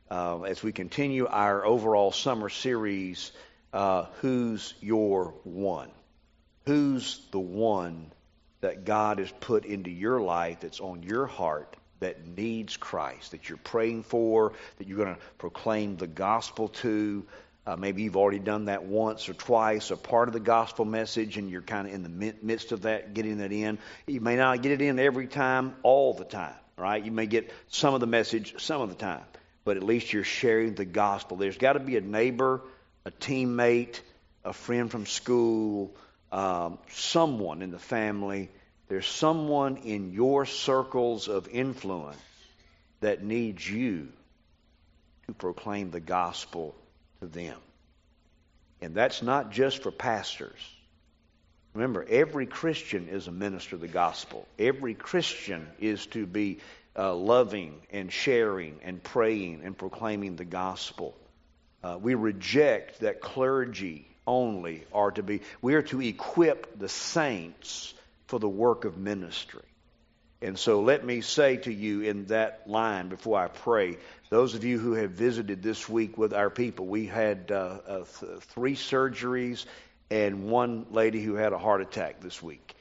as we continue our overall summer series, Who's Your One? Who's the one that God has put into your life that's on your heart that needs Christ, that you're praying for, that you're going to proclaim the gospel to? Maybe you've already done that once or twice, or part of the gospel message, and you're kind of in the midst of that, getting that in. You may not get it in every time, all the time, right? You may get some of the message some of the time, but at least you're sharing the gospel. There's got to be a neighbor, a teammate, a friend from school, someone in the family. There's someone in your circles of influence that needs you to proclaim the gospel to them. And that's not just for pastors. Remember, every Christian is a minister of the gospel. Every Christian is to be loving and sharing and praying and proclaiming the gospel. We reject that clergy only are to be. We are to equip the saints for the work of ministry. And so let me say to you in that line before I pray, those of you who have visited this week with our people, we had 3 surgeries and one lady who had a heart attack this week.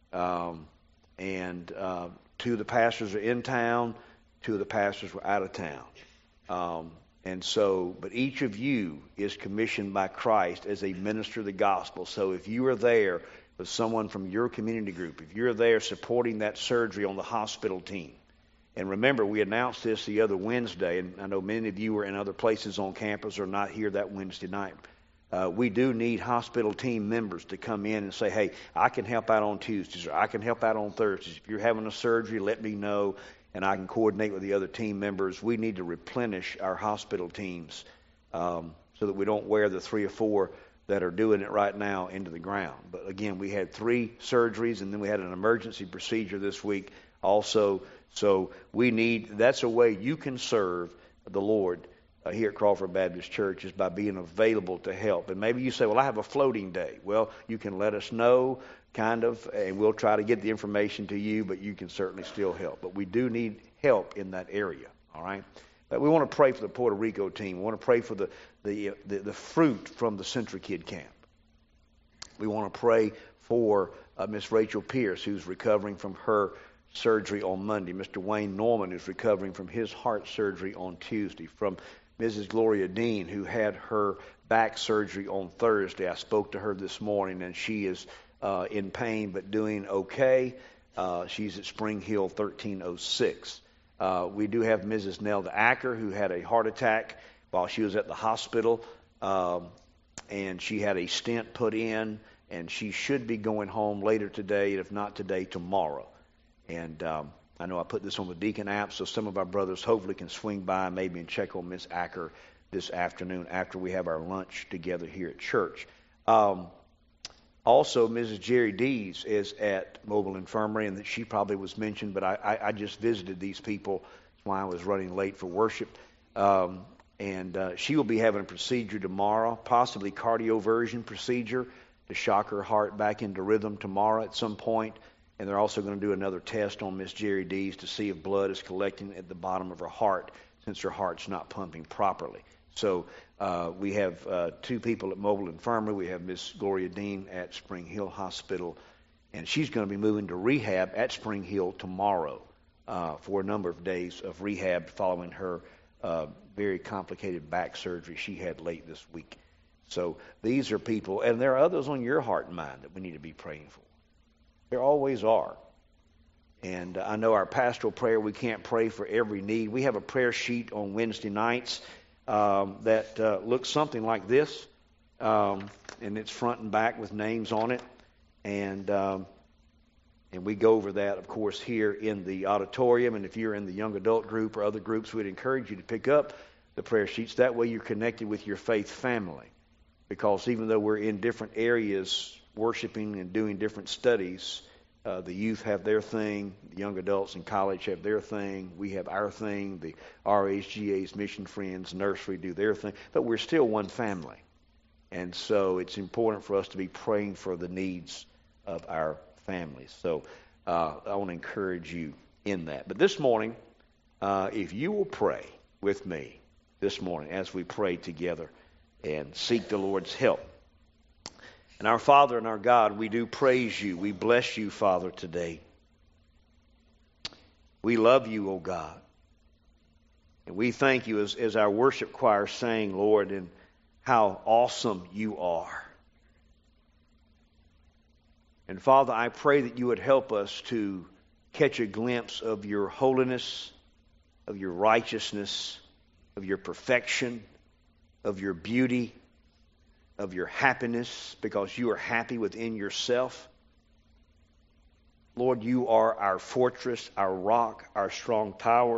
And 2 of the pastors are in town, 2 of the pastors were out of town. But each of you is commissioned by Christ as a minister of the gospel. So if you are there with someone from your community group, if you're there supporting that surgery on the hospital team, and remember, we announced this the other Wednesday, and I know many of you were in other places on campus or not here that Wednesday night. We do need hospital team members to come in and say, hey, I can help out on Tuesdays, or I can help out on Thursdays. If you're having a surgery, let me know, and I can coordinate with the other team members. We need to replenish our hospital teams so that we don't wear the 3 or 4 that are doing it right now into the ground. But again, we had 3 surgeries, and then we had an emergency procedure this week also. So that's a way you can serve the Lord here at Crawford Baptist Church, is by being available to help. And maybe you say, well, I have a floating day. Well, you can let us know, kind of, and we'll try to get the information to you, but you can certainly still help. But we do need help in that area, all right? But we want to pray for the Puerto Rico team. We want to pray for the fruit from the Century Kid Camp. We want to pray for Miss Rachel Pierce, who's recovering from her surgery on Monday. Mr. Wayne Norman is recovering from his heart surgery on Tuesday. From Mrs. Gloria Dean, who had her back surgery on Thursday. I spoke to her this morning, and she is in pain but doing okay. She's at Spring Hill 1306. We do have Mrs. Nelda Acker, who had a heart attack while she was at the hospital, and she had a stent put in, and she should be going home later today, if not today, tomorrow. And I know I put this on the Deacon app, so some of our brothers hopefully can swing by maybe and check on Miss Acker this afternoon after we have our lunch together here at church. Also, Mrs. Jerry Dees is at Mobile Infirmary, and that she probably was mentioned, but I just visited these people. That's why I was running late for worship. And she will be having a procedure tomorrow, possibly cardioversion procedure, to shock her heart back into rhythm tomorrow at some point. And they're also going to do another test on Miss Jerry Dees to see if blood is collecting at the bottom of her heart, since her heart's not pumping properly. So we have 2 people at Mobile Infirmary. We have Miss Gloria Dean at Spring Hill Hospital, and she's going to be moving to rehab at Spring Hill tomorrow for a number of days of rehab following her very complicated back surgery she had late this week. So these are people, and there are others on your heart and mind that we need to be praying for. There always are. And I know our pastoral prayer, we can't pray for every need. We have a prayer sheet on Wednesday nights that looks something like this, and it's front and back with names on it. And we go over that, of course, here in the auditorium. And if you're in the young adult group or other groups, we'd encourage you to pick up the prayer sheets. That way you're connected with your faith family. Because even though we're in different areas worshiping and doing different studies, the youth have their thing, the young adults in college have their thing, we have our thing, the RHGA's Mission Friends Nursery do their thing, but we're still one family. And so it's important for us to be praying for the needs of our families. So I want to encourage you in that. But this morning, if you will pray with me this morning as we pray together and seek the Lord's help. And our Father and our God, we do praise you. We bless you, Father, today. We love you, O God. And we thank you as our worship choir sang, Lord, and how awesome you are. And Father, I pray that you would help us to catch a glimpse of your holiness, of your righteousness, of your perfection, of your beauty, of your happiness, because you are happy within yourself. Lord, you are our fortress, our rock, our strong tower.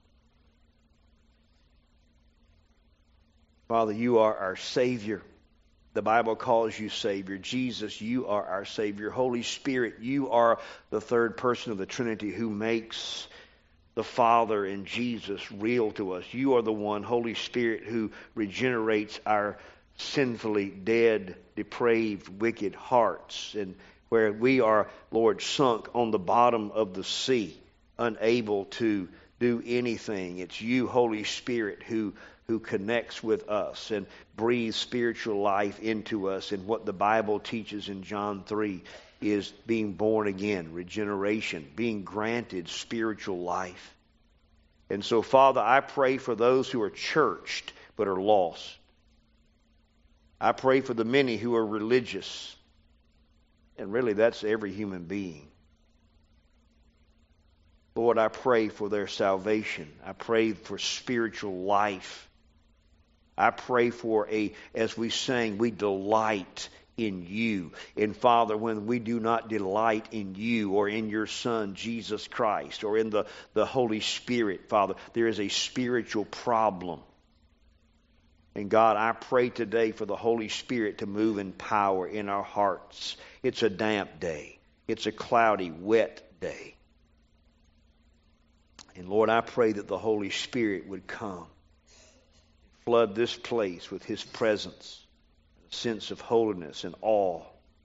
Father, you are our Savior. The Bible calls you Savior. Jesus, you are our Savior. Holy Spirit, you are the third person of the Trinity who makes the Father and Jesus real to us. You are the one, Holy Spirit, who regenerates our sinfully dead, depraved, wicked hearts, and where we are, Lord, sunk on the bottom of the sea, unable to do anything. It's you, Holy Spirit, who connects with us and breathes spiritual life into us. And what the Bible teaches in John 3 is being born again, regeneration, being granted spiritual life. And so, Father, I pray for those who are churched but are lost. I pray for the many who are religious. And really, that's every human being. Lord, I pray for their salvation. I pray for spiritual life. I pray for as we sang, we delight in you. And Father, when we do not delight in you or in your Son, Jesus Christ, or in the Holy Spirit, Father, there is a spiritual problem. And God, I pray today for the Holy Spirit to move in power in our hearts. It's a damp day. It's a cloudy, wet day. And Lord, I pray that the Holy Spirit would come, flood this place with His presence, a sense of holiness and awe.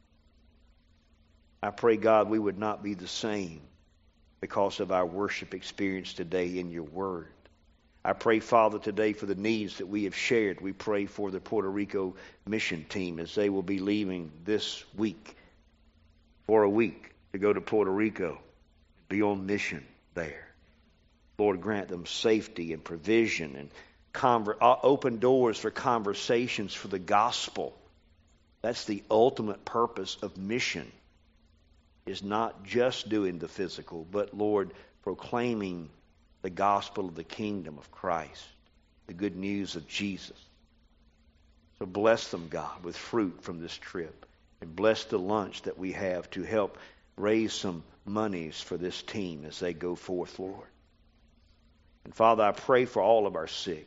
I pray, God, we would not be the same because of our worship experience today in your Word. I pray, Father, today for the needs that we have shared. We pray for the Puerto Rico mission team as they will be leaving this week for a week to go to Puerto Rico, be on mission there. Lord, grant them safety and provision and open doors for conversations for the gospel. That's the ultimate purpose of mission, is not just doing the physical, but, Lord, proclaiming the gospel of the kingdom of Christ, the good news of Jesus. So bless them, God, with fruit from this trip, and bless the lunch that we have to help raise some monies for this team as they go forth, Lord. And Father, I pray for all of our sick.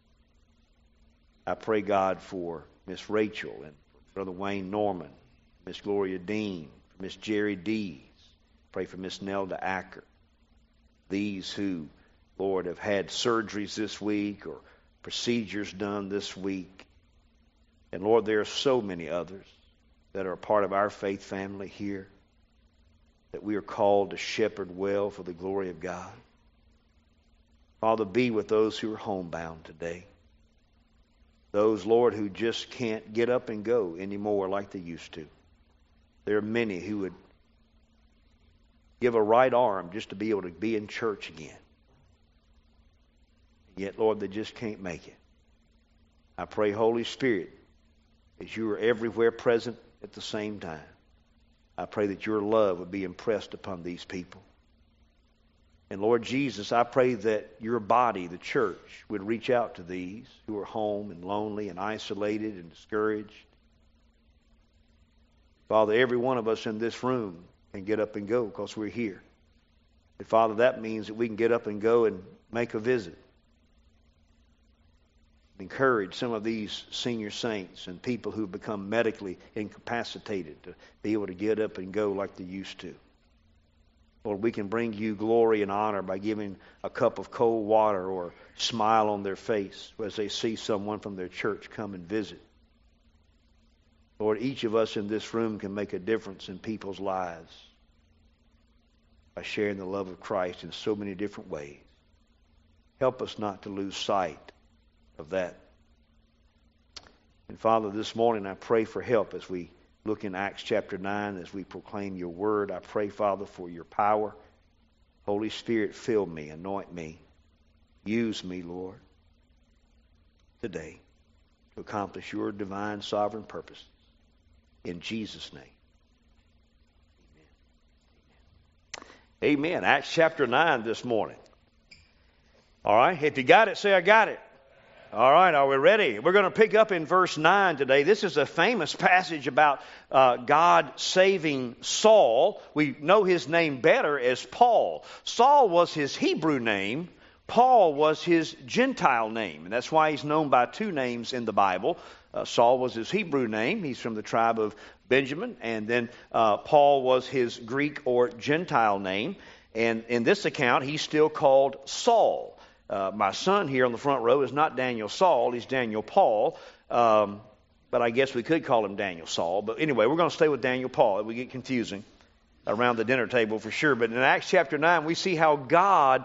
I pray, God, for Miss Rachel and for Brother Wayne Norman, Miss Gloria Dean, for Miss Jerry Dees. Pray for Miss Nelda Acker. These who, Lord, have had surgeries this week or procedures done this week. And Lord, there are so many others that are a part of our faith family here that we are called to shepherd well for the glory of God. Father, be with those who are homebound today. Those, Lord, who just can't get up and go anymore like they used to. There are many who would give a right arm just to be able to be in church again. And yet, Lord, they just can't make it. I pray, Holy Spirit, as you are everywhere present at the same time, I pray that your love would be impressed upon these people. And Lord Jesus, I pray that your body, the church, would reach out to these who are home and lonely and isolated and discouraged. Father, every one of us in this room can get up and go because we're here. And Father, that means that we can get up and go and make a visit. Encourage some of these senior saints and people who have become medically incapacitated to be able to get up and go like they used to. Lord, we can bring you glory and honor by giving a cup of cold water or a smile on their face as they see someone from their church come and visit. Lord, each of us in this room can make a difference in people's lives by sharing the love of Christ in so many different ways. Help us not to lose sight of that. And Father, this morning I pray for help as we look in Acts chapter 9, as we proclaim your word. I pray, Father, for your power. Holy Spirit, fill me, anoint me. Use me, Lord, today to accomplish your divine sovereign purpose. In Jesus' name. Amen. Amen. Acts chapter 9 this morning. All right. If you got it, say I got it. All right. Are we ready? We're going to pick up in verse 9 today. This is a famous passage about God saving Saul. We know his name better as Paul. Saul was his Hebrew name. Paul was his Gentile name, and that's why he's known by two names in the Bible. Saul was his Hebrew name. He's from the tribe of Benjamin, and then Paul was his Greek or Gentile name. And in this account, he's still called Saul. My son here on the front row is not Daniel Saul, he's Daniel Paul. But I guess we could call him Daniel Saul. But anyway, we're going to stay with Daniel Paul. It would get confusing around the dinner table for sure. But in Acts chapter 9, we see how God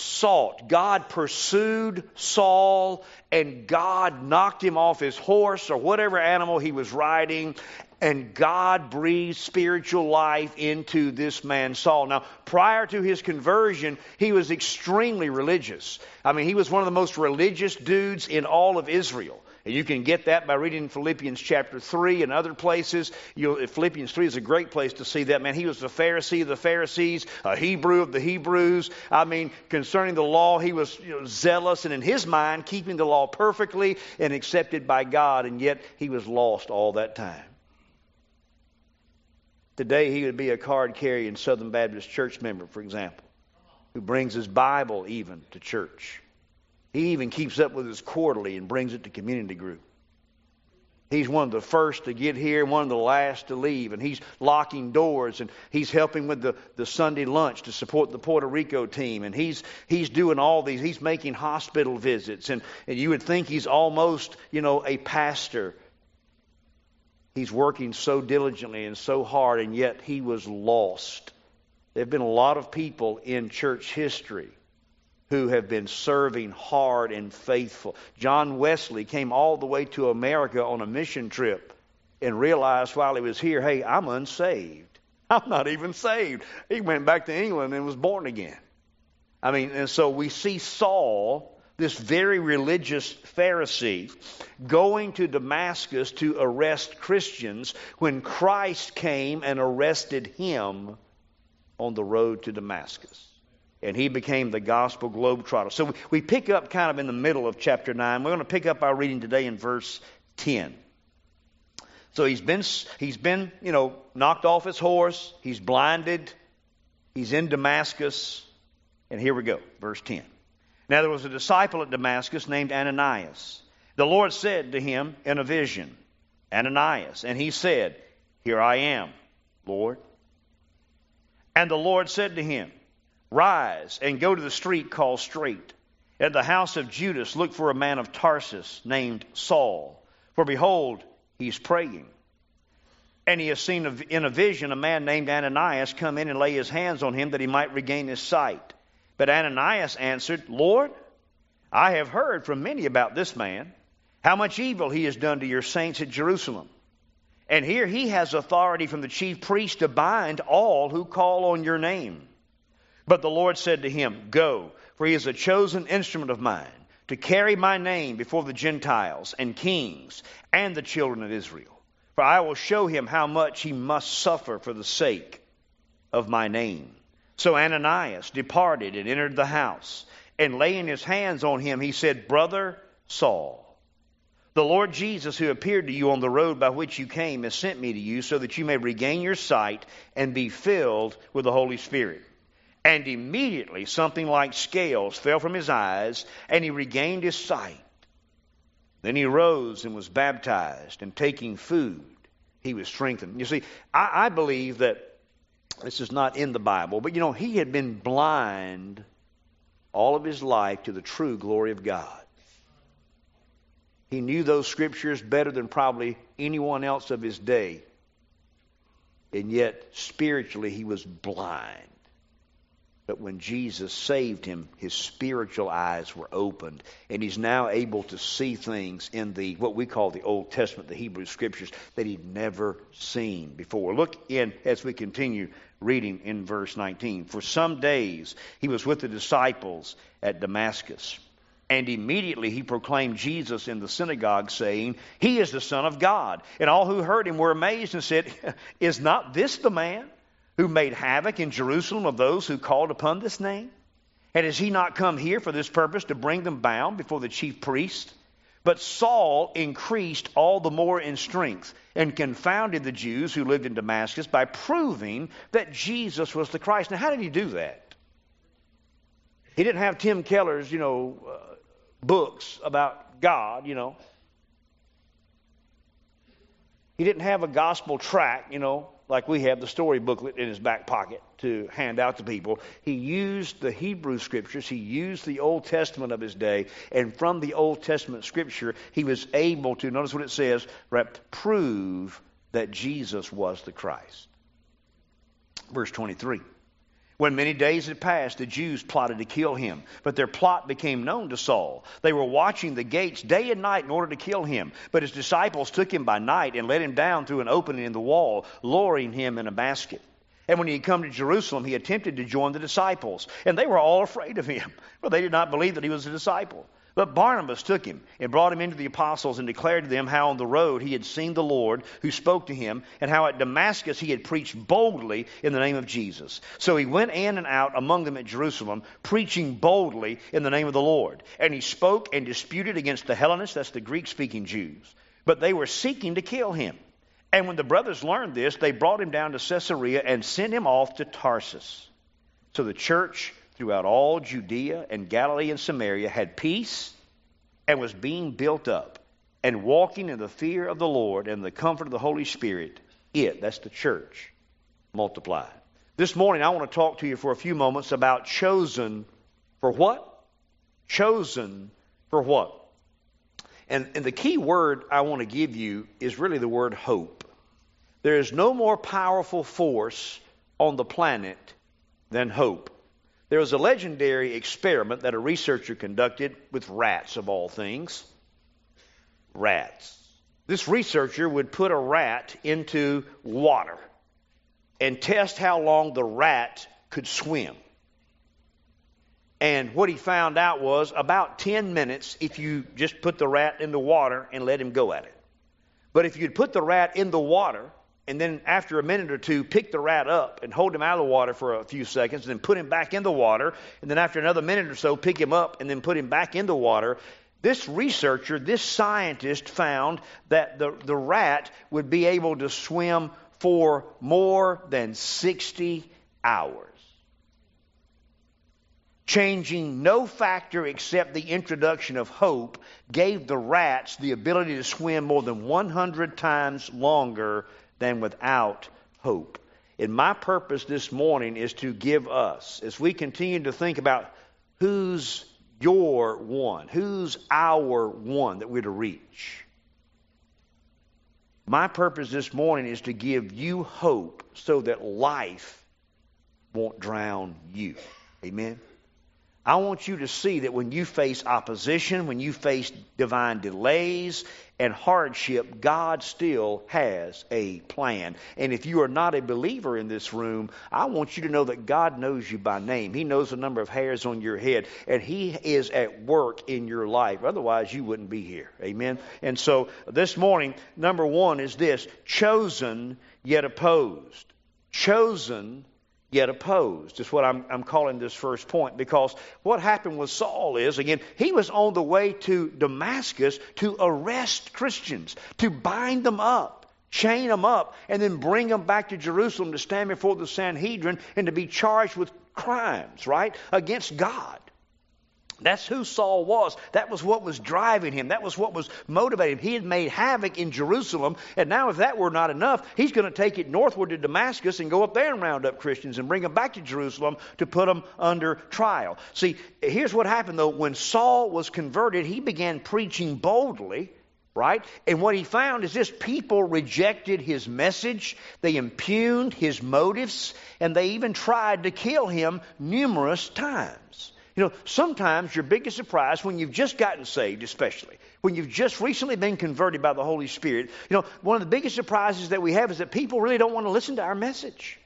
pursued Saul, and God knocked him off his horse or whatever animal he was riding, and God breathed spiritual life into this man Saul. Now, prior to his conversion, he was extremely religious. I mean, he was one of the most religious dudes in all of Israel. And you can get that by reading Philippians chapter 3 and other places. Philippians 3 is a great place to see that. Man, he was the Pharisee of the Pharisees, a Hebrew of the Hebrews. I mean, concerning the law, he was zealous and in his mind keeping the law perfectly and accepted by God. And yet he was lost all that time. Today he would be a card-carrying Southern Baptist church member, for example, who brings his Bible even to church. He even keeps up with his quarterly and brings it to community group. He's one of the first to get here, one of the last to leave, and he's locking doors, and he's helping with the Sunday lunch to support the Puerto Rico team, and he's doing all these. He's making hospital visits, and you would think he's almost, a pastor. He's working so diligently and so hard, and yet he was lost. There have been a lot of people in church history who have been serving hard and faithful. John Wesley came all the way to America on a mission trip and realized while he was here, hey, I'm unsaved. I'm not even saved. He went back to England and was born again. I mean, and so we see Saul, this very religious Pharisee, going to Damascus to arrest Christians when Christ came and arrested him on the road to Damascus. And he became the gospel globetrotter. So we pick up kind of in the middle of chapter 9. We're going to pick up our reading today in verse 10. So he's been, knocked off his horse. He's blinded. He's in Damascus. And here we go, verse 10. Now there was a disciple at Damascus named Ananias. The Lord said to him in a vision, Ananias. And he said, Here I am, Lord. And the Lord said to him, Rise and go to the street called Straight. At the house of Judas, look for a man of Tarsus named Saul. For behold, he's praying. And he has seen in a vision a man named Ananias come in and lay his hands on him that he might regain his sight. But Ananias answered, Lord, I have heard from many about this man, how much evil he has done to your saints at Jerusalem. And here he has authority from the chief priest to bind all who call on your name. But the Lord said to him, Go, for he is a chosen instrument of mine, to carry my name before the Gentiles and kings and the children of Israel. For I will show him how much he must suffer for the sake of my name. So Ananias departed and entered the house, and laying his hands on him, he said, Brother Saul, the Lord Jesus, who appeared to you on the road by which you came, has sent me to you so that you may regain your sight and be filled with the Holy Spirit. And immediately something like scales fell from his eyes, and he regained his sight. Then he rose and was baptized, and taking food, he was strengthened. You see, I believe that this is not in the Bible, but he had been blind all of his life to the true glory of God. He knew those scriptures better than probably anyone else of his day. And yet, spiritually, he was blind. But when Jesus saved him, his spiritual eyes were opened, and he's now able to see things in the what we call the Old Testament, the Hebrew Scriptures, that he'd never seen before. Look in as we continue reading in verse 19. For some days he was with the disciples at Damascus, and immediately he proclaimed Jesus in the synagogue, saying, "He is the Son of God." And all who heard him were amazed and said, "Is not this the man who made havoc in Jerusalem of those who called upon this name? And has he not come here for this purpose, to bring them bound before the chief priest?" But Saul increased all the more in strength and confounded the Jews who lived in Damascus by proving that Jesus was the Christ. Now, how did he do that? He didn't have Tim Keller's, books about God, He didn't have a gospel tract, like we have the story booklet in his back pocket to hand out to people. He used the Hebrew Scriptures. He used the Old Testament of his day. And from the Old Testament Scripture, he was able to, notice what it says, right, prove that Jesus was the Christ. Verse 23. When many days had passed, the Jews plotted to kill him, but their plot became known to Saul. They were watching the gates day and night in order to kill him. But his disciples took him by night and let him down through an opening in the wall, lowering him in a basket. And when he had come to Jerusalem, he attempted to join the disciples, and they were all afraid of him, for they did not believe that he was a disciple. But Barnabas took him and brought him into the apostles and declared to them how on the road he had seen the Lord who spoke to him, and how at Damascus he had preached boldly in the name of Jesus. So he went in and out among them at Jerusalem, preaching boldly in the name of the Lord. And he spoke and disputed against the Hellenists, that's the Greek-speaking Jews. But they were seeking to kill him. And when the brothers learned this, they brought him down to Caesarea and sent him off to Tarsus. So the church throughout all Judea and Galilee and Samaria had peace and was being built up and walking in the fear of the Lord and the comfort of the Holy Spirit. That's the church, multiplied. This morning I want to talk to you for a few moments about chosen for what? Chosen for what? And the key word I want to give you is really the word hope. There is no more powerful force on the planet than hope. There was a legendary experiment that a researcher conducted with rats, of all things. Rats. This researcher would put a rat into water and test how long the rat could swim. And what he found out was about 10 minutes if you just put the rat in the water and let him go at it. But if you'd put the rat in the water and then after a minute or two, pick the rat up and hold him out of the water for a few seconds, and then put him back in the water, and then after another minute or so, pick him up and then put him back in the water. This researcher, this scientist found that the rat would be able to swim for more than 60 hours. Changing no factor except the introduction of hope gave the rats the ability to swim more than 100 times longer than without hope. And my purpose this morning is to give us, as we continue to think about who's your one, who's our one that we're to reach. My purpose this morning is to give you hope so that life won't drown you. Amen? I want you to see that when you face opposition, when you face divine delays and hardship, God still has a plan. And if you are not a believer in this room, I want you to know that God knows you by name. He knows the number of hairs on your head, and He is at work in your life. Otherwise, you wouldn't be here. Amen? And so this morning, number one is this: chosen yet opposed. Chosen yet opposed is what I'm calling this first point, because what happened with Saul is, again, he was on the way to Damascus to arrest Christians, to bind them up, chain them up, and then bring them back to Jerusalem to stand before the Sanhedrin and to be charged with crimes, right, against God. That's who Saul was. That was what was driving him. That was what was motivating him. He had made havoc in Jerusalem, and now if that were not enough, he's going to take it northward to Damascus and go up there and round up Christians and bring them back to Jerusalem to put them under trial. See, here's what happened, though. When Saul was converted, he began preaching boldly right? And what he found is this: people rejected his message, they impugned his motives, and they even tried to kill him numerous times. You know, sometimes your biggest surprise when you've just gotten saved, especially when you've just recently been converted by the Holy Spirit, you know, one of the biggest surprises that we have is that people really don't want to listen to our message.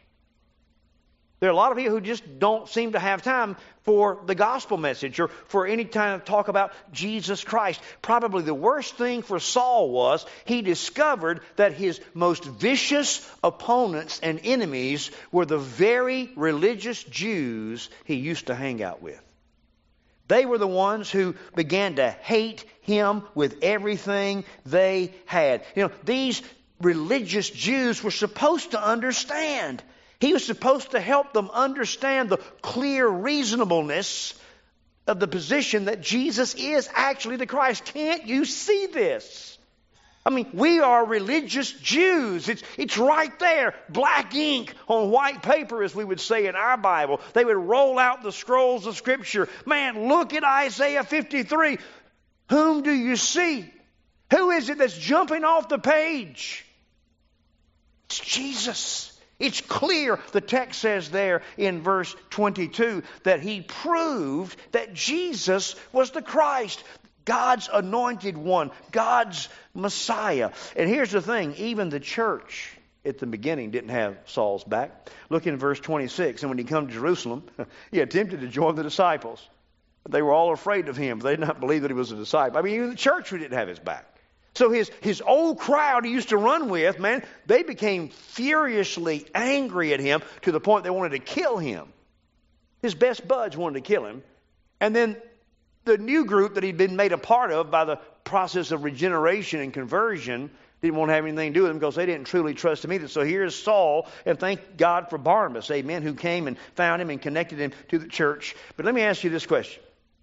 There are a lot of people who just don't seem to have time for the gospel message or for any kind of talk about Jesus Christ. Probably the worst thing for Saul was he discovered that his most vicious opponents and enemies were the very religious Jews he used to hang out with. They were the ones who began to hate him with everything they had. You know, these religious Jews were supposed to understand. He was supposed to help them understand the clear reasonableness of the position that Jesus is actually the Christ. Can't you see this? I mean, we are religious Jews. It's right there, black ink on white paper, as we would say in our Bible. They would roll out the scrolls of Scripture. Man, look at Isaiah 53. Whom do you see? Who is it that's jumping off the page? It's Jesus. It's clear. The text says there in verse 22 that he proved that Jesus was the Christ, God's anointed one, God's Messiah. And here's the thing, even the church at the beginning didn't have Saul's back. Look in verse 26. And when he come to Jerusalem, he attempted to join the disciples. They were all afraid of him. They did not believe that he was a disciple. I mean, even the church didn't have his back. So his old crowd he used to run with, man, they became furiously angry at him to the point they wanted to kill him. His best buds wanted to kill him. And then the new group that he'd been made a part of by the process of regeneration and conversion didn't want to have anything to do with him because they didn't truly trust him either. So here's Saul, and thank God for Barnabas, amen, who came and found him and connected him to the church. But let me ask you this question.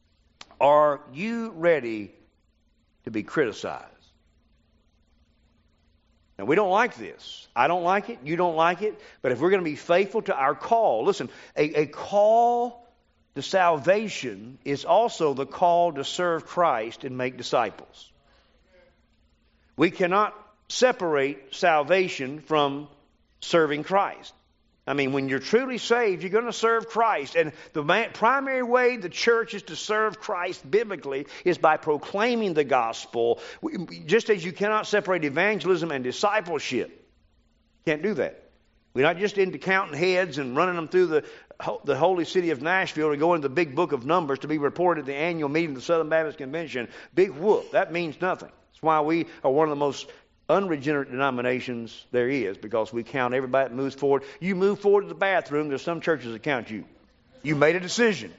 Are you ready to be criticized? Now, we don't like this. I don't like it. You don't like it. But if we're going to be faithful to our call, listen, a call to salvation is also the call to serve Christ and make disciples. We cannot separate salvation from serving Christ. I mean, when you're truly saved, you're going to serve Christ. And the primary way the church is to serve Christ biblically is by proclaiming the gospel. Just as you cannot separate evangelism and discipleship. Can't do that. We're not just into counting heads and running them through the holy city of Nashville to go into the big book of Numbers to be reported at the annual meeting of the Southern Baptist Convention. Big whoop. That means nothing. That's why we are one of the most unregenerate denominations there is, because we count everybody that moves forward. You move forward to the bathroom, there's some churches that count you. You made a decision.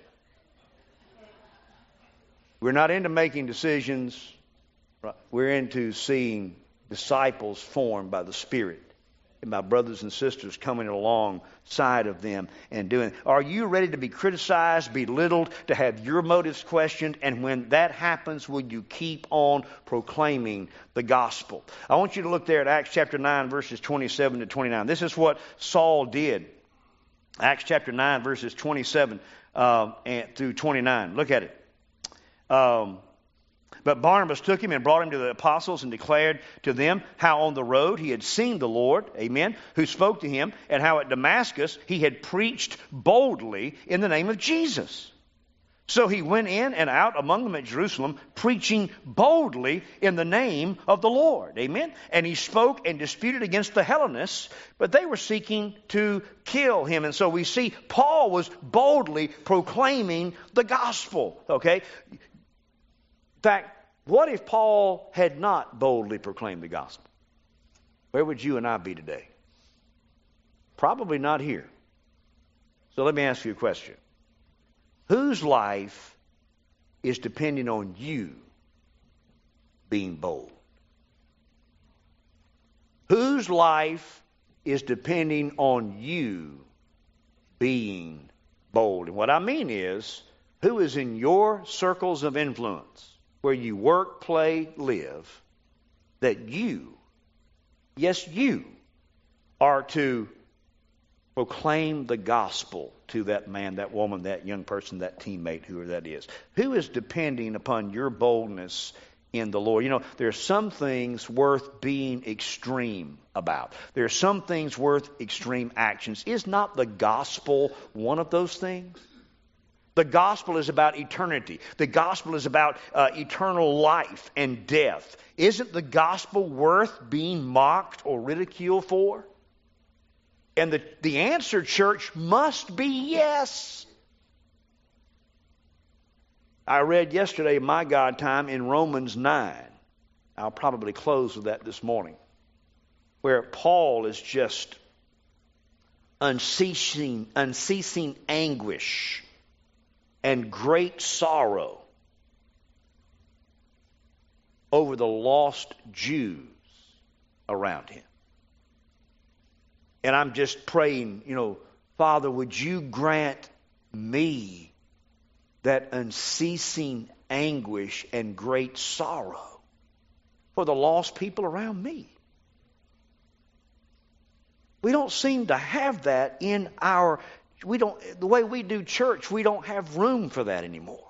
We're not into making decisions. We're into seeing disciples formed by the Spirit. And my brothers and sisters coming alongside of them and doing it. Are you ready to be criticized, belittled, to have your motives questioned? And when that happens, will you keep on proclaiming the gospel? I want you to look there at Acts chapter 9, verses 27 to 29. This is what Saul did. Acts chapter 9, verses 27 through 29. Look at it. But Barnabas took him and brought him to the apostles and declared to them how on the road he had seen the Lord, amen, who spoke to him, and how at Damascus he had preached boldly in the name of Jesus. So he went in and out among them at Jerusalem, preaching boldly in the name of the Lord, amen. And he spoke and disputed against the Hellenists, but they were seeking to kill him. And so we see Paul was boldly proclaiming the gospel, okay. In fact, what if Paul had not boldly proclaimed the gospel? Where would you and I be today? Probably not here. So let me ask you a question. Whose life is depending on you being bold? Whose life is depending on you being bold? And what I mean is, who is in your circles of influence, where you work, play, live, that you, yes, you, are to proclaim the gospel to that man, that woman, that young person, that teammate, whoever that is? Who is depending upon your boldness in the Lord. You know, there are some things worth being extreme about. There are some things worth extreme actions. Is not the gospel one of those things? The gospel is about eternity. The gospel is about eternal life and death. Isn't the gospel worth being mocked or ridiculed for? And the answer, church, must be yes. I read yesterday, my God time, in Romans 9. I'll probably close with that this morning. Where Paul is just unceasing anguish and great sorrow over the lost Jews around him. And I'm just praying, Father, would you grant me that unceasing anguish and great sorrow for the lost people around me? We don't seem to have that in the way we do church, we don't have room for that anymore.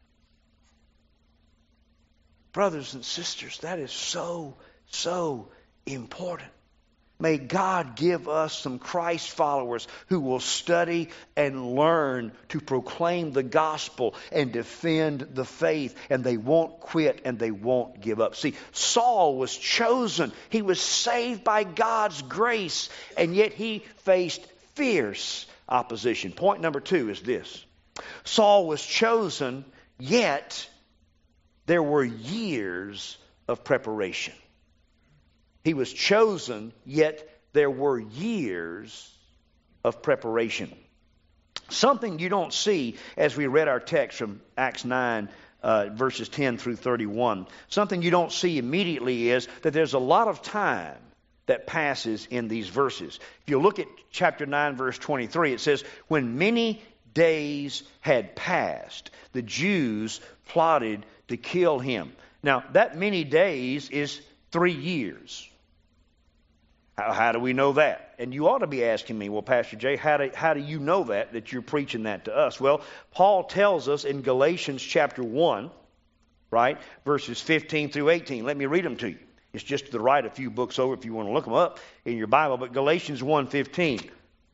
Brothers and sisters, that is so, so important. May God give us some Christ followers who will study and learn to proclaim the gospel and defend the faith, and they won't quit and they won't give up. See, Saul was chosen. He was saved by God's grace, and yet he faced fierce opposition. Point number 2 is this. Saul was chosen, yet there were years of preparation. He was chosen, yet there were years of preparation. Something you don't see as we read our text from Acts 9, verses 10 through 31. Something you don't see immediately is that there's a lot of time that passes in these verses. If you look at chapter 9, verse 23, it says, when many days had passed, the Jews plotted to kill him. Now, that many days is 3 years. How do we know that? And you ought to be asking me, well, Pastor Jay, how do you know that you're preaching that to us? Well, Paul tells us in Galatians chapter 1, right, verses 15 through 18. Let me read them to you. It's just to the right a few books over if you want to look them up in your Bible. But Galatians 1:15.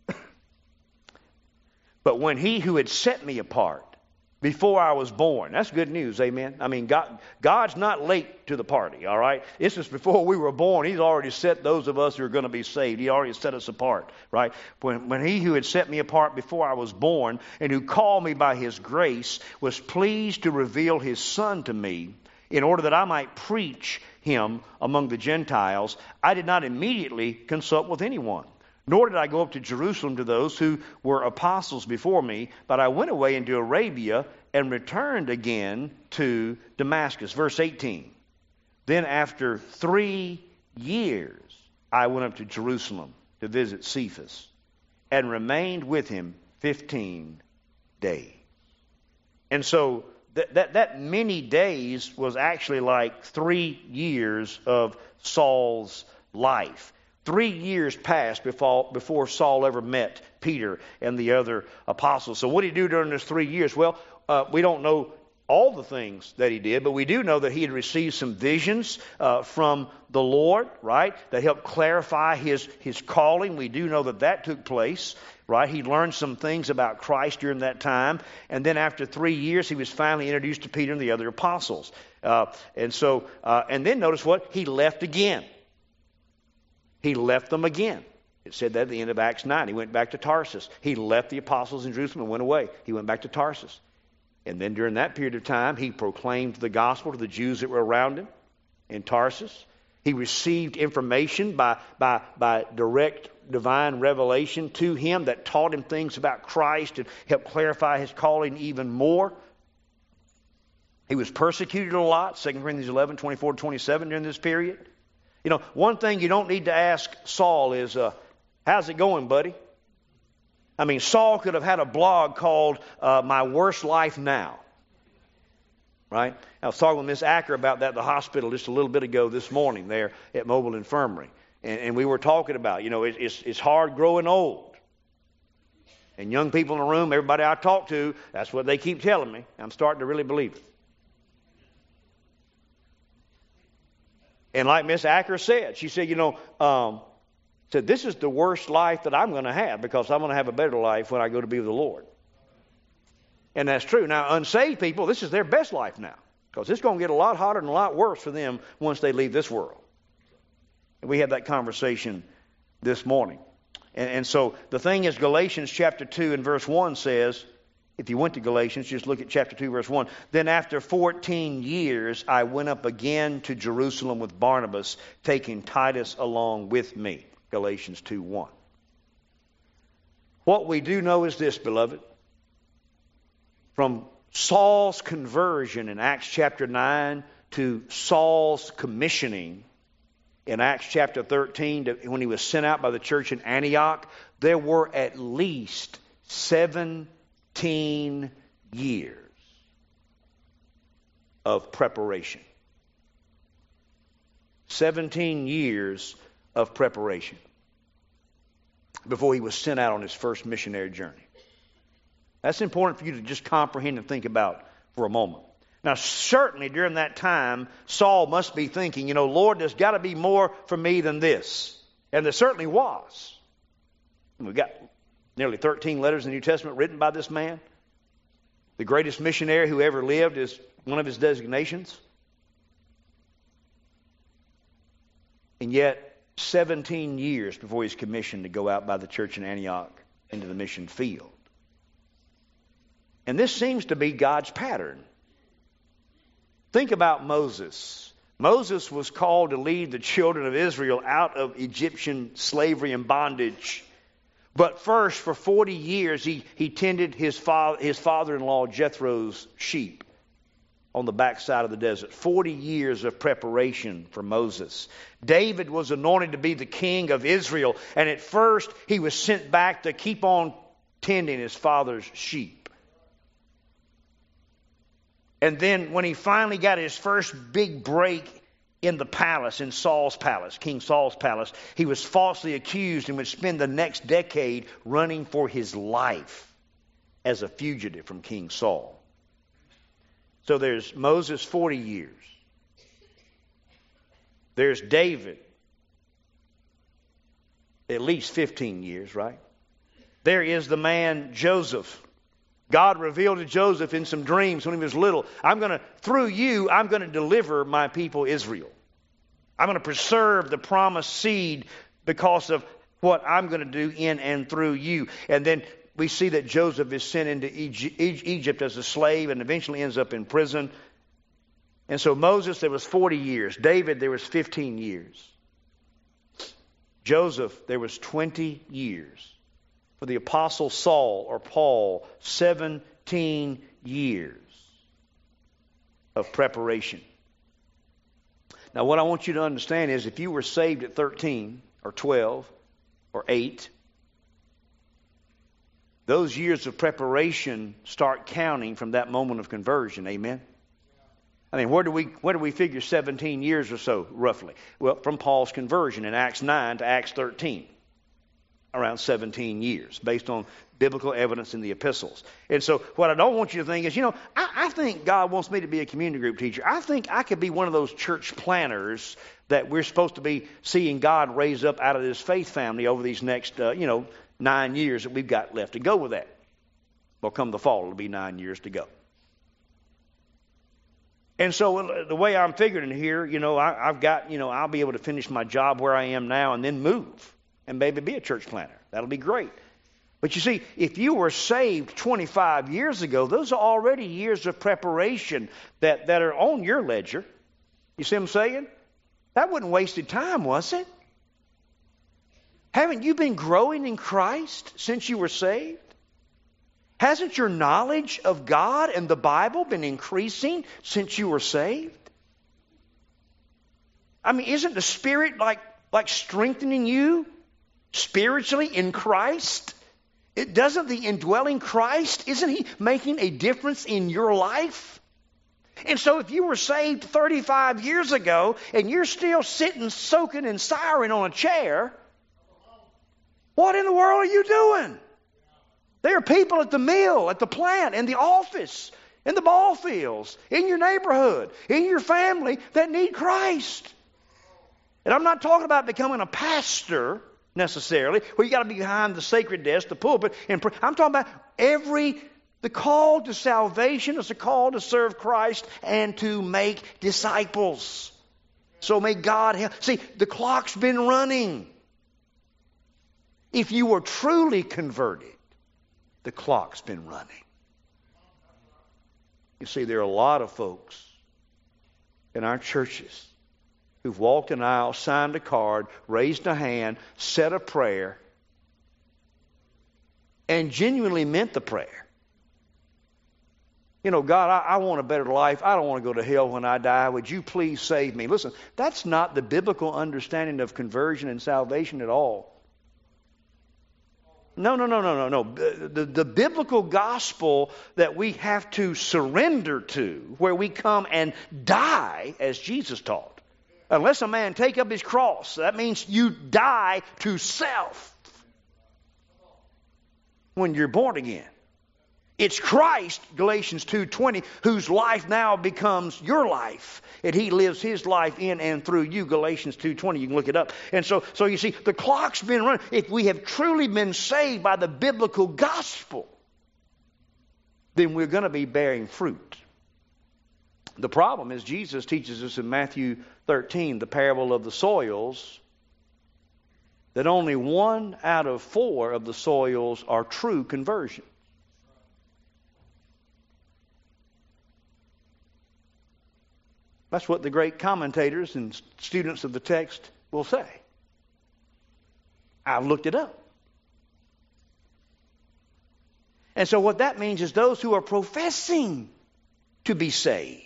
But when he who had set me apart before I was born. That's good news, amen. I mean, God's not late to the party, all right? This is before we were born. He's already set those of us who are going to be saved. He already set us apart, right? When he who had set me apart before I was born and who called me by his grace was pleased to reveal his Son to me in order that I might preach him among the Gentiles, I did not immediately consult with anyone. Nor did I go up to Jerusalem to those who were apostles before me, but I went away into Arabia and returned again to Damascus. Verse 18. Then after 3 years, I went up to Jerusalem to visit Cephas and remained with him 15 days. And so that many days was actually like 3 years of Saul's life. 3 years passed before Saul ever met Peter and the other apostles. So what did he do during those 3 years? Well, we don't know all the things that he did, but we do know that he had received some visions from the Lord, right, that helped clarify his calling. We do know that took place, right? He learned some things about Christ during that time. And then after 3 years, he was finally introduced to Peter and the other apostles. And then notice what? He left again. He left them again. It said that at the end of Acts 9. He went back to Tarsus. He left the apostles in Jerusalem and went away. He went back to Tarsus. And then during that period of time, he proclaimed the gospel to the Jews that were around him in Tarsus. He received information by direct divine revelation to him that taught him things about Christ and helped clarify his calling even more. He was persecuted a lot, 2 Corinthians 11, 24 to 27 during this period. You know, one thing you don't need to ask Saul is, how's it going, buddy? I mean, Saul could have had a blog called My Worst Life Now. Right? I was talking with Miss Acker about that at the hospital just a little bit ago this morning there at Mobile Infirmary. And we were talking about, it's hard growing old. And young people in the room, everybody I talk to, that's what they keep telling me. I'm starting to really believe it. And like Miss Acker said, she said, said, this is the worst life that I'm going to have because I'm going to have a better life when I go to be with the Lord. And that's true. Now, unsaved people, this is their best life now because it's going to get a lot hotter and a lot worse for them once they leave this world. And we had that conversation this morning. And so the thing is, Galatians chapter 2 and verse 1 says, if you went to Galatians, just look at chapter 2, verse 1. Then after 14 years, I went up again to Jerusalem with Barnabas, taking Titus along with me. Galatians 2:1. What we do know is this, beloved. From Saul's conversion in Acts chapter 9 to Saul's commissioning in Acts chapter 13, when he was sent out by the church in Antioch, there were at least 17 years of preparation. 17 years of preparation before he was sent out on his first missionary journey. That's important for you to just comprehend and think about for a moment. Now, certainly during that time, Saul must be thinking, Lord, there's got to be more for me than this. And there certainly was. We've got nearly 13 letters in the New Testament written by this man. The greatest missionary who ever lived is one of his designations. And yet, 17 years before he's commissioned to go out by the church in Antioch into the mission field. And this seems to be God's pattern. Think about Moses. Moses was called to lead the children of Israel out of Egyptian slavery and bondage. But first, for 40 years, he tended his father-in-law Jethro's sheep on the backside of the desert. 40 years of preparation for Moses. David was anointed to be the king of Israel. And at first, he was sent back to keep on tending his father's sheep. And then when he finally got his first big break in the palace, in Saul's palace, King Saul's palace, he was falsely accused and would spend the next decade running for his life as a fugitive from King Saul. So there's Moses, 40 years. There's David, at least 15 years, right? There is the man Joseph. God revealed to Joseph in some dreams when he was little, through you, I'm going to deliver my people Israel. I'm going to preserve the promised seed because of what I'm going to do in and through you. And then we see that Joseph is sent into Egypt as a slave and eventually ends up in prison. And so Moses, there was 40 years. David, there was 15 years. Joseph, there was 20 years. For the Apostle Saul or Paul, 17 years of preparation. Now, what I want you to understand is if you were saved at 13 or 12 or 8, those years of preparation start counting from that moment of conversion. Amen? I mean, where do we figure 17 years or so, roughly? Well, from Paul's conversion in Acts 9 to Acts 13. Around 17 years, based on biblical evidence in the epistles. And so what I don't want you to think is, I think God wants me to be a community group teacher. I think I could be one of those church planners that we're supposed to be seeing God raise up out of this faith family over these next, 9 years that we've got left to go with that. Well, come the fall, it'll be 9 years to go. And so the way I'm figuring it here, I've got, I'll be able to finish my job where I am now and then move. And maybe be a church planter. That'll be great. But you see, if you were saved 25 years ago, those are already years of preparation that are on your ledger. You see what I'm saying? That wasn't wasted time, was it? Haven't you been growing in Christ since you were saved? Hasn't your knowledge of God and the Bible been increasing since you were saved? I mean, isn't the Spirit like strengthening you spiritually in Christ? Doesn't the indwelling Christ, isn't He making a difference in your life? And so if you were saved 35 years ago and you're still sitting, soaking and siren on a chair, what in the world are you doing? There are people at the mill, at the plant, in the office, in the ball fields, in your neighborhood, in your family that need Christ. And I'm not talking about becoming a pastor necessarily, where you got to be behind the sacred desk, the pulpit, and pray. I'm talking about the call to salvation is a call to serve Christ and to make disciples. So may God help. See, the clock's been running. If you were truly converted, the clock's been running. You see, there are a lot of folks in our churches who've walked an aisle, signed a card, raised a hand, said a prayer, and genuinely meant the prayer. You know, God, I want a better life. I don't want to go to hell when I die. Would you please save me? Listen, that's not the biblical understanding of conversion and salvation at all. No. The biblical gospel that we have to surrender to, where we come and die as Jesus taught. Unless a man take up his cross, that means you die to self when you're born again. It's Christ, Galatians 2:20, whose life now becomes your life. And He lives His life in and through you, Galatians 2:20. You can look it up. And so you see, the clock's been running. If we have truly been saved by the biblical gospel, then we're going to be bearing fruit. The problem is Jesus teaches us in Matthew 13, the parable of the soils, that only 1 out of 4 of the soils are true conversion. That's what the great commentators and students of the text will say. I've looked it up. And so what that means is those who are professing to be saved.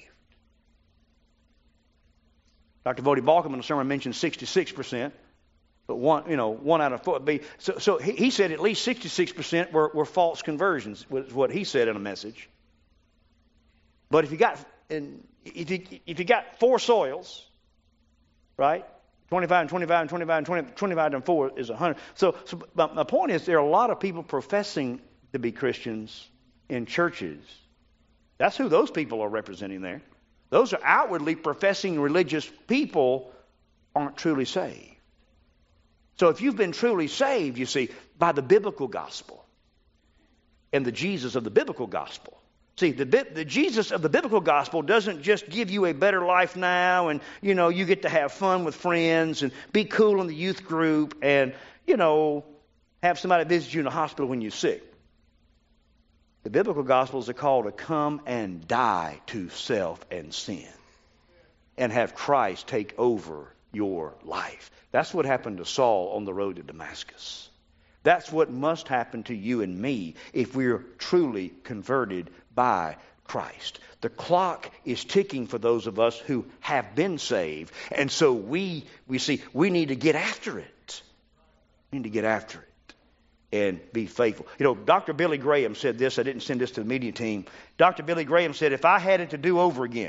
Dr. Vody Balkum in the sermon mentioned 66%, but 1 out of 4. So he said at least 66% were false conversions, was what he said in a message. But if you got 4 soils, right? 25 and 25 and 25 and 20, 25 and 4 is 100. So my point is there are a lot of people professing to be Christians in churches. That's who those people are representing there. Those are outwardly professing religious people aren't truly saved. So if you've been truly saved, you see, by the biblical gospel and the Jesus of the biblical gospel. See, the Jesus of the biblical gospel doesn't just give you a better life now and, you get to have fun with friends and be cool in the youth group and, have somebody visit you in the hospital when you're sick. The biblical gospel is a call to come and die to self and sin and have Christ take over your life. That's what happened to Saul on the road to Damascus. That's what must happen to you and me if we're truly converted by Christ. The clock is ticking for those of us who have been saved. And so we need to get after it. We need to get after it and be faithful. Dr. Billy Graham said this. I didn't send this to the media team. Dr. Billy Graham said, if I had it to do over again,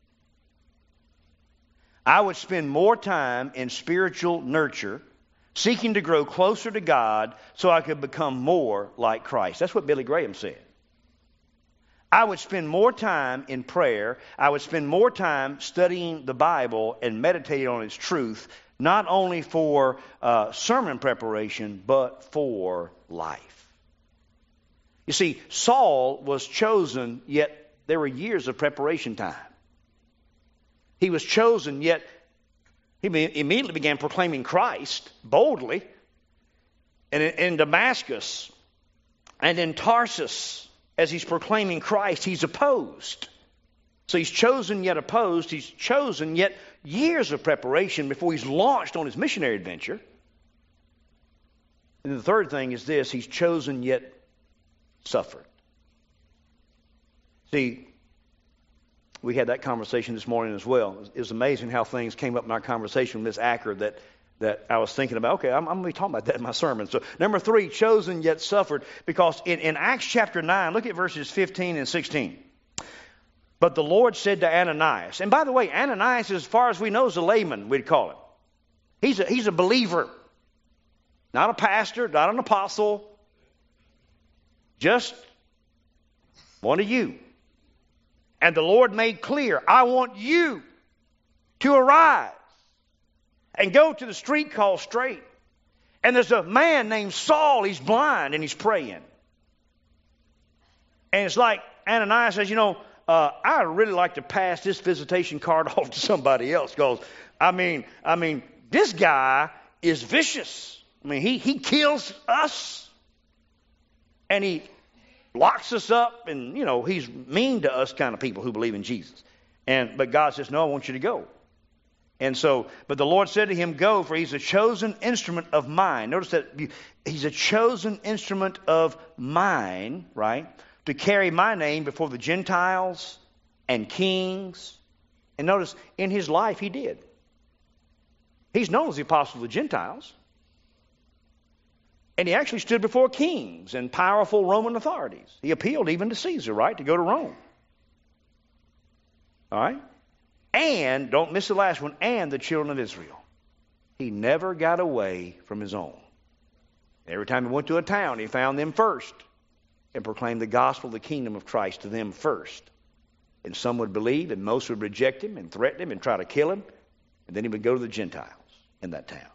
I would spend more time in spiritual nurture, seeking to grow closer to God so I could become more like Christ. That's what Billy Graham said. I would spend more time in prayer. I would spend more time studying the Bible and meditating on its truth, not only for sermon preparation, but for life. You see, Saul was chosen, yet there were years of preparation time. He was chosen, yet he immediately began proclaiming Christ boldly. And in Damascus and in Tarsus, as he's proclaiming Christ, he's opposed. So he's chosen yet opposed. He's chosen yet years of preparation before he's launched on his missionary adventure. And the third thing is this: he's chosen yet suffered. See, we had that conversation this morning as well. It was amazing how things came up in our conversation with Miss Acker that I was thinking about. Okay, I'm going to be talking about that in my sermon. So number 3, chosen yet suffered, because in Acts chapter 9, look at verses 15 and 16. But the Lord said to Ananias, and by the way, Ananias, as far as we know, is a layman, we'd call him. He's a believer, not a pastor, not an apostle, just one of you. And the Lord made clear, I want you to arise and go to the street called Straight. And there's a man named Saul. He's blind and he's praying. And it's like Ananias says, I'd really like to pass this visitation card off to somebody else, because, I mean, this guy is vicious. I mean, he kills us, and he locks us up, and, he's mean to us kind of people who believe in Jesus. But God says, no, I want you to go. And so, but the Lord said to him, go, for he's a chosen instrument of mine. Notice that he's a chosen instrument of mine, right, to carry my name before the Gentiles and kings. And notice, in his life, he did. He's known as the apostle of the Gentiles. And he actually stood before kings and powerful Roman authorities. He appealed even to Caesar, right, to go to Rome. All right? And, don't miss the last one, and the children of Israel. He never got away from his own. Every time he went to a town, he found them first and proclaimed the gospel of the kingdom of Christ to them first. And some would believe, and most would reject him and threaten him and try to kill him. And then he would go to the Gentiles in that town.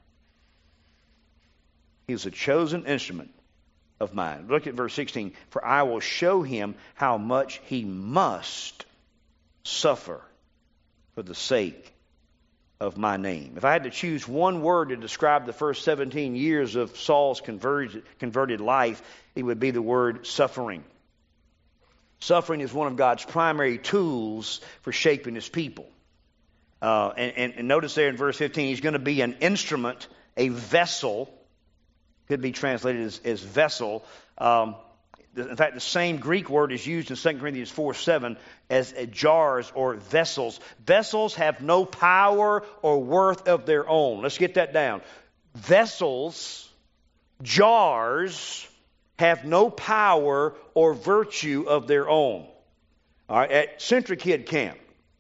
He was a chosen instrument of mine. Look at verse 16. For I will show him how much he must suffer for the sake of my name. If I had to choose one word to describe the first 17 years of Saul's converted life, it would be the word suffering. Suffering is one of God's primary tools for shaping his people. And notice there in verse 15, he's going to be an instrument, a vessel. Could be translated as vessel. In fact, the same Greek word is used in 2 Corinthians 4:7 as jars or vessels. Vessels have no power or worth of their own. Let's get that down. Vessels, jars, have no power or virtue of their own. All right, at Century Kid Camp,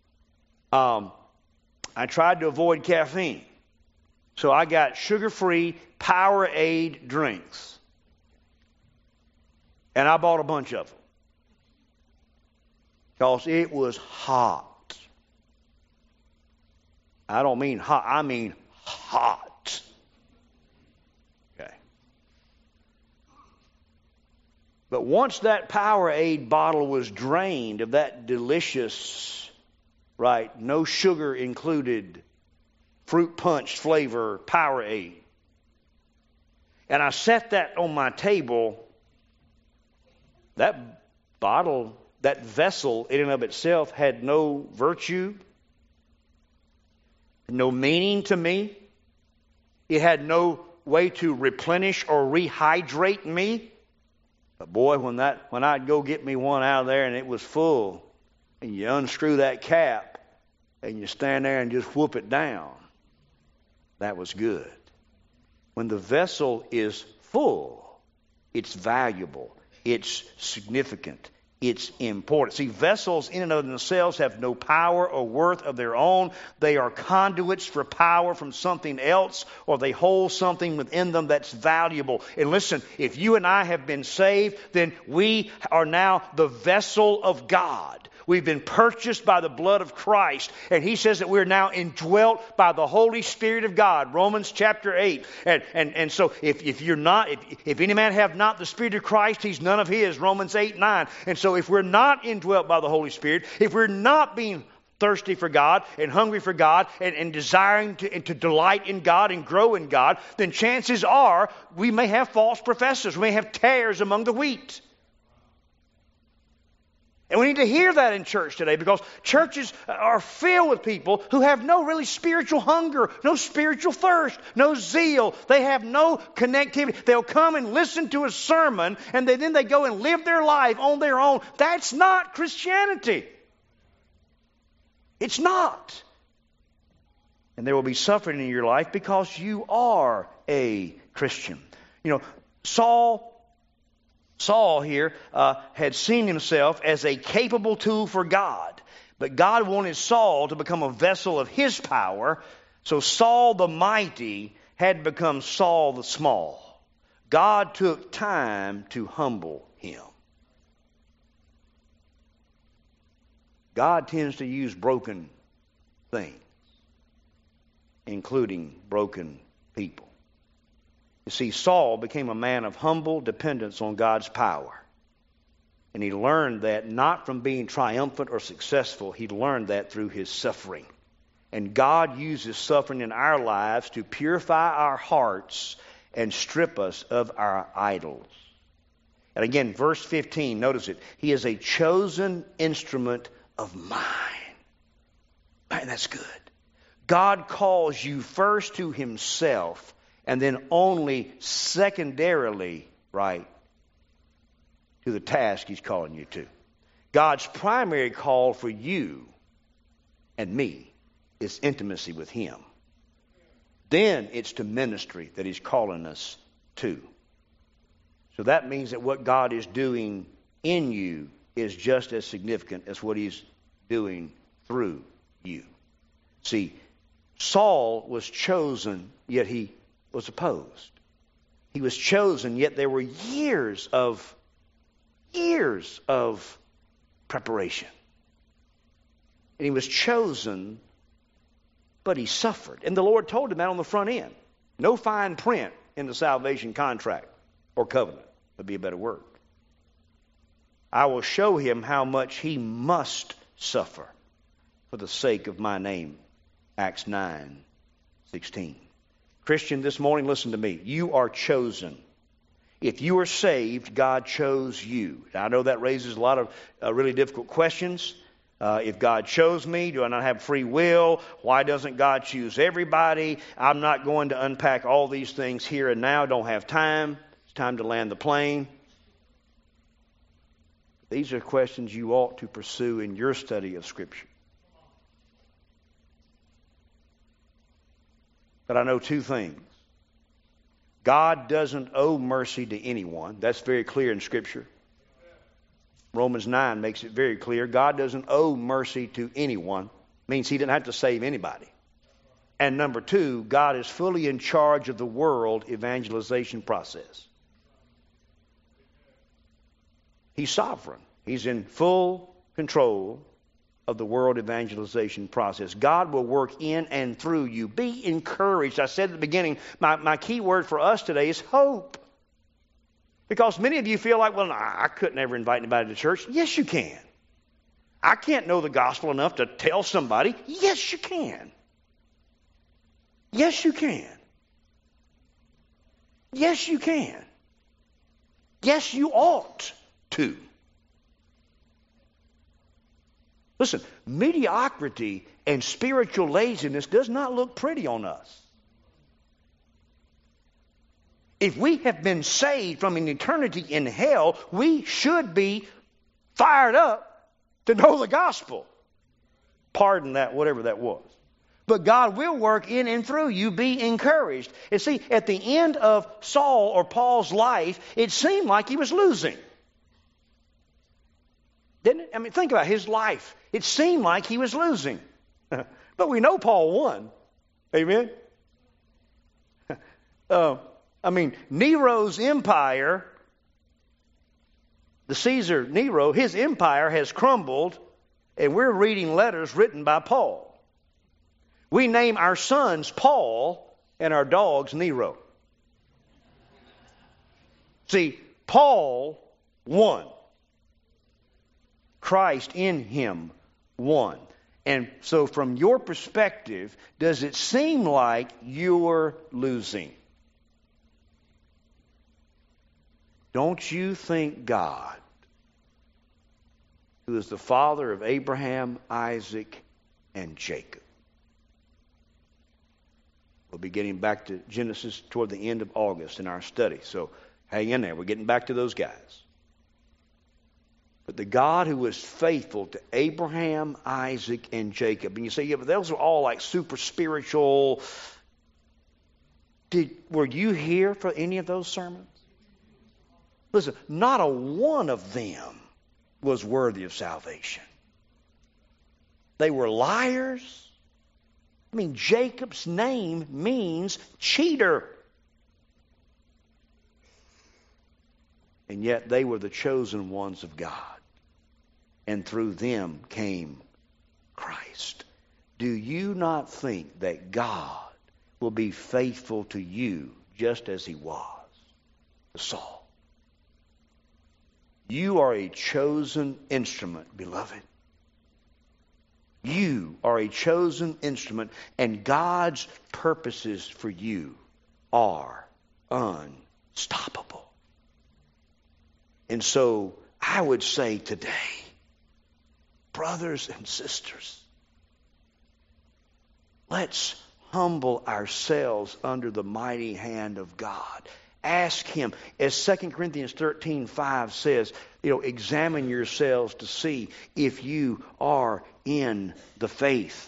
I tried to avoid caffeine. So I got sugar-free Powerade drinks. And I bought a bunch of them. Because it was hot. I don't mean hot, I mean hot. Okay. But once that Powerade bottle was drained of that delicious, right, no sugar included, fruit punch flavor Powerade, and I set that on my table, that bottle, that vessel in and of itself had no virtue, no meaning to me. It had no way to replenish or rehydrate me. But boy, when I'd go get me one out of there and it was full, and you unscrew that cap and you stand there and just whoop it down, that was good. When the vessel is full, it's valuable. It's significant. It's important. See, vessels in and of themselves have no power or worth of their own. They are conduits for power from something else, or they hold something within them that's valuable. And listen, if you and I have been saved, then we are now the vessel of God. We've been purchased by the blood of Christ. And he says that we're now indwelt by the Holy Spirit of God. Romans chapter 8. And so if you're not, if any man have not the Spirit of Christ, he's none of his. Romans 8:9. And so if we're not indwelt by the Holy Spirit, if we're not being thirsty for God and hungry for God and desiring to delight in God and grow in God, then chances are we may have false professors. We may have tares among the wheat. And we need to hear that in church today, because churches are filled with people who have no really spiritual hunger, no spiritual thirst, no zeal. They have no connectivity. They'll come and listen to a sermon, and then they go and live their life on their own. That's not Christianity. It's not. And there will be suffering in your life because you are a Christian. You know, Saul here had seen himself as a capable tool for God. But God wanted Saul to become a vessel of his power. So Saul the mighty had become Saul the small. God took time to humble him. God tends to use broken things including broken people. You see, Saul became a man of humble dependence on God's power. And he learned that not from being triumphant or successful. He learned that through his suffering. And God uses suffering in our lives to purify our hearts and strip us of our idols. And again, verse 15, notice it. He is a chosen instrument of mine. Man, that's good. God calls you first to himself and then only secondarily, right, to the task he's calling you to. God's primary call for you and me is intimacy with him. Then it's to ministry that he's calling us to. So that means that what God is doing in you is just as significant as what he's doing through you. See, Saul was chosen, yet he was opposed. He was chosen, yet there were years of preparation. And he was chosen, but he suffered. And the Lord told him that on the front end. No fine print in the salvation contract or covenant would be a better word. I will show him how much he must suffer for the sake of my name. Acts 9:16. Christian, this morning, listen to me. You are chosen. If you are saved, God chose you. Now, I know that raises a lot of really difficult questions. If God chose me, do I not have free will? Why doesn't God choose everybody? I'm not going to unpack all these things here and now. Don't have time. It's time to land the plane. These are questions you ought to pursue in your study of Scripture. But I know two things. God doesn't owe mercy to anyone. That's very clear in Scripture. Romans 9 makes it very clear. God doesn't owe mercy to anyone. Means he didn't have to save anybody. And number two, God is fully in charge of the world evangelization process. He's sovereign. He's in full control of the world evangelization process. God will work in and through you. Be encouraged. I said at the beginning, my key word for us today is hope. Because many of you feel like, well, I couldn't ever invite anybody to church. Yes, you can. I can't know the gospel enough to tell somebody. Yes, you can. Yes, you can. Yes, you can. Yes, you ought to. Listen, mediocrity and spiritual laziness does not look pretty on us. If we have been saved from an eternity in hell, we should be fired up to know the gospel. Pardon that, whatever that was. But God will work in and through you. Be encouraged. And see, at the end of Saul or Paul's life, it seemed like he was losing. Didn't it? I mean, think about his life. It seemed like he was losing. But we know Paul won. Amen? Nero's empire, the Caesar Nero, his empire has crumbled, and we're reading letters written by Paul. We name our sons Paul and our dogs Nero. See, Paul won. Christ in him won. And so from your perspective, does it seem like you're losing? Don't you think God, who is the father of Abraham, Isaac, and Jacob, we'll be getting back to Genesis toward the end of August in our study. So hang in there. We're getting back to those guys. But the God who was faithful to Abraham, Isaac, and Jacob. And you say, yeah, but those are all like super spiritual. Were you here for any of those sermons? Listen, not a one of them was worthy of salvation. They were liars. I mean, Jacob's name means cheater. And yet they were the chosen ones of God. And through them came Christ. Do you not think that God will be faithful to you just as he was to Saul. You are a chosen instrument, beloved. You are a chosen instrument, and God's purposes for you are unstoppable. And so I would say today, brothers and sisters, let's humble ourselves under the mighty hand of God. Ask him, as 2 Corinthians 13:5 says, examine yourselves to see if you are in the faith.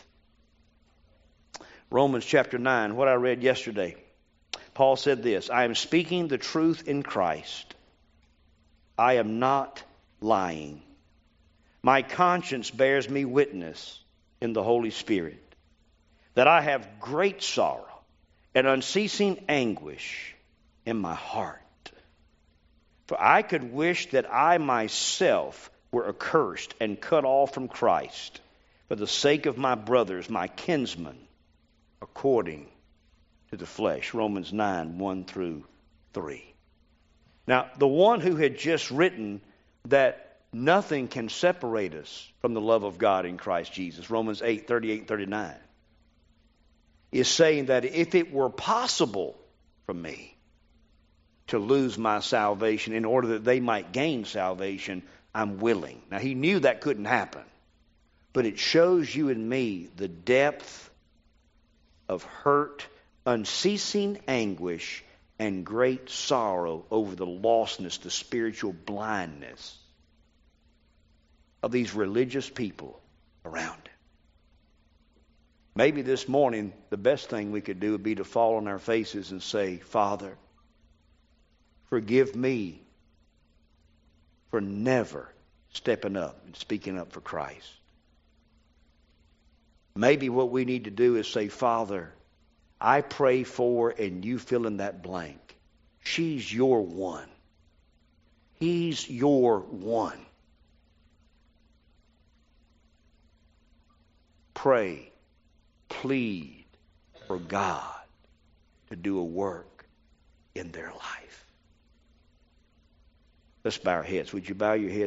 Romans chapter 9, what I read yesterday. Paul said this, I am speaking the truth in Christ. I am not lying. My conscience bears me witness in the Holy Spirit that I have great sorrow and unceasing anguish in my heart. For I could wish that I myself were accursed and cut off from Christ for the sake of my brothers, my kinsmen, according to the flesh. Romans 9, 1 through 3. Now, the one who had just written that nothing can separate us from the love of God in Christ Jesus, Romans 8, 38, 39, is saying that if it were possible for me to lose my salvation in order that they might gain salvation, I'm willing. Now, he knew that couldn't happen. But it shows you and me the depth of hurt, unceasing anguish, and great sorrow over the lostness, the spiritual blindness of these religious people around him. Maybe this morning, the best thing we could do would be to fall on our faces and say, Father, forgive me for never stepping up and speaking up for Christ. Maybe what we need to do is say, Father, I pray for, and you fill in that blank. She's your one. He's your one. Pray, plead for God to do a work in their life. Let's bow our heads. Would you bow your heads?